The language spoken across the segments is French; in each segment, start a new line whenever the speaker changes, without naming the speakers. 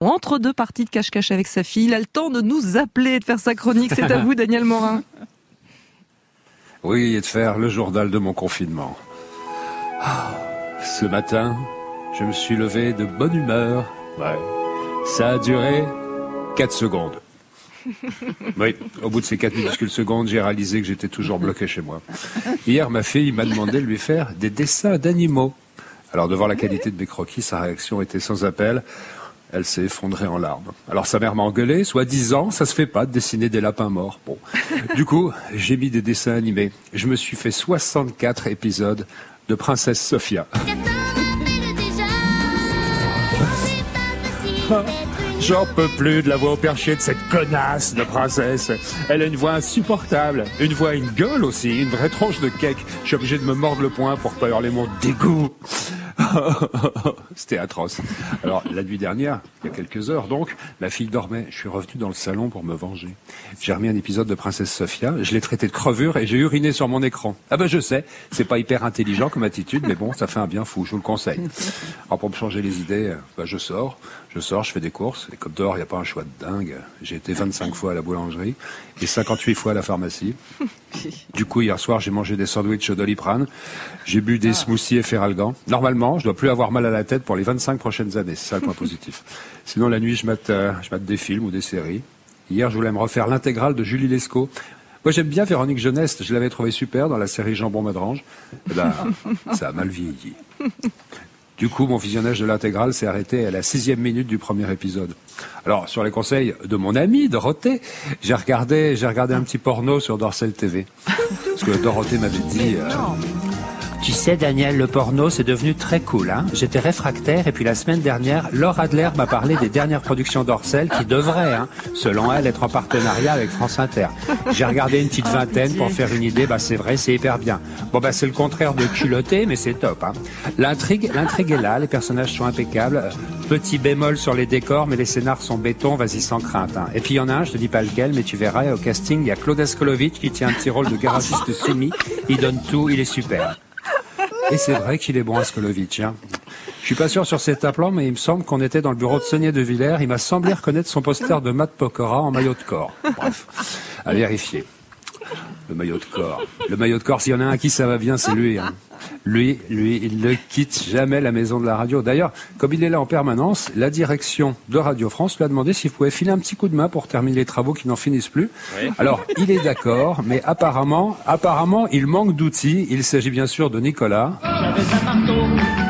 Entre deux parties de cache-cache avec sa fille, il a le temps de nous appeler et de faire sa chronique. C'est à vous, Daniel Morin.
Oui, et de faire le journal de mon confinement. Ce matin, je me suis levé de bonne humeur. Ouais. Ça a duré 4 secondes. Oui, au bout de ces 4 minuscules secondes, j'ai réalisé que j'étais toujours bloqué chez moi. Hier, ma fille m'a demandé de lui faire des dessins d'animaux. Alors, devant la qualité de mes croquis, sa réaction était sans appel. Elle s'est effondrée en larmes. Alors sa mère m'a engueulé, soi-disant, ça se fait pas de dessiner des lapins morts. Bon. Du coup, j'ai mis des dessins animés. Je me suis fait 64 épisodes de Princesse Sophia. J'en peux plus de la voix au perché de cette connasse de princesse. Elle a une voix insupportable. Une voix, une gueule aussi, une vraie tronche de cake. Je suis obligé de me mordre le poing pour pas hurler mon dégoût. C'était atroce. Alors, la nuit dernière, il y a quelques heures donc, ma fille dormait. Je suis revenu dans le salon pour me venger. J'ai remis un épisode de Princesse Sophia, je l'ai traité de crevure et j'ai uriné sur mon écran. Ah ben je sais, c'est pas hyper intelligent comme attitude, mais bon, ça fait un bien fou, je vous le conseille. Alors pour me changer les idées, je sors, je fais des courses, et comme dehors, il n'y a pas un choix de dingue, j'ai été 25 fois à la boulangerie et 58 fois à la pharmacie. Du coup, hier soir, j'ai mangé des sandwichs au Doliprane, j'ai bu des smoothies et Feralgan. Normalement, je dois plus avoir mal à la tête pour les 25 prochaines années, c'est ça le point positif. Sinon, la nuit, je mate des films ou des séries. Hier, je voulais me refaire l'intégrale de Julie Lescaut. Moi, j'aime bien Véronique Jeunesse, je l'avais trouvé super dans la série Jambon Madrange. Eh ben, ça a mal vieilli. Du coup, mon visionnage de l'intégrale s'est arrêté à la 6e minute du premier épisode. Alors, sur les conseils de mon amie Dorothée, j'ai regardé un petit porno sur Dorsel TV. Parce que Dorothée m'avait dit... Tu sais, Daniel, le porno, c'est devenu très cool, hein. J'étais réfractaire et puis la semaine dernière, Laure Adler m'a parlé des dernières productions d'Orcel qui devraient, selon elle, être en partenariat avec France Inter. J'ai regardé une petite vingtaine pour faire une idée, c'est vrai, c'est hyper bien. Bon, c'est le contraire de culotté, mais c'est top, hein. L'intrigue est là, les personnages sont impeccables. Petit bémol sur les décors, mais les scénars sont béton, vas-y sans crainte, hein. Et puis il y en a un, je te dis pas lequel, mais tu verras, au casting, il y a Claude Askolovitch qui tient un petit rôle de garagiste soumis. Il donne tout, il est super. Et c'est vrai qu'il est bon, Askolovitch, hein. Je suis pas sûr sur cet appelant, mais il me semble qu'on était dans le bureau de Saunier de Villers. Il m'a semblé reconnaître son poster de Matt Pokora en maillot de corps. Bref, à vérifier. Le maillot de corps, s'il y en a un à qui ça va bien, c'est lui, hein. Lui, il ne quitte jamais la maison de la radio. D'ailleurs, comme il est là en permanence, la direction de Radio France lui a demandé s'il pouvait filer un petit coup de main pour terminer les travaux qui n'en finissent plus. Oui. Alors, il est d'accord, mais apparemment, il manque d'outils. Il s'agit bien sûr de Nicolas. J'avais un marteau.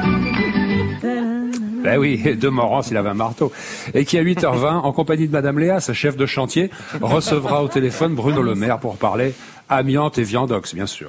Ben oui, de Morance, il avait un marteau. Et qui, à 8h20, en compagnie de Madame Léa, sa chef de chantier, recevra au téléphone Bruno Le Maire pour parler amiante et viandox, bien sûr.